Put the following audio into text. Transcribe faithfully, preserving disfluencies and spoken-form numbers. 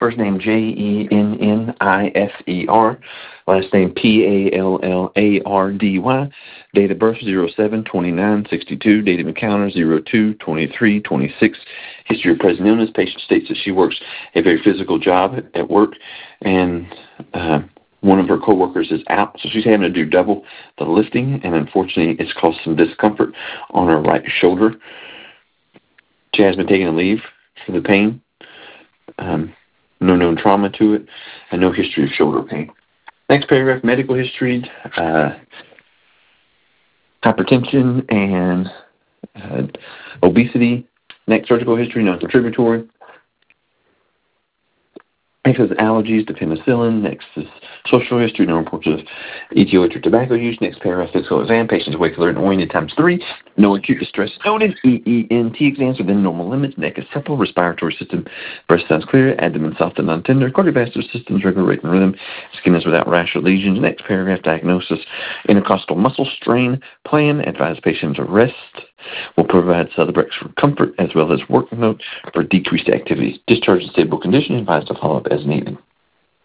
First name J E N N I F E R. Last name P A L L A R D Y. Date of birth zero seven twenty-nine sixty-two. Date of encounter zero two twenty-three twenty-six. History of present illness. Patient states that she works a very physical job at, at work, and uh, one of her coworkers is out, so she's having to do double the lifting, and unfortunately it's caused some discomfort on her right shoulder. She has been taking a leave for the pain. Um, no known trauma to it, and no history of shoulder pain. Next paragraph, medical history, uh, hypertension and uh, obesity. Next, surgical history, non-contributory. Next is allergies to penicillin. Next is social history, no reports of etioic or tobacco use. Next paragraph, physical exam. Patients awake, alert, and oriented times three. No acute distress noted. E E N T exams within normal limits. Neck is supple. Respiratory system, breast sounds clear. Abdomen soft and non-tender. Cardiovascular system's regular rate and rhythm. Skin is without rash or lesions. Next paragraph, diagnosis. Intercostal muscle strain. Plan. Advise patient to rest. Will provide Celebrex for comfort as well as work note for decreased activity. Discharge in stable condition. Advised to follow up as needed.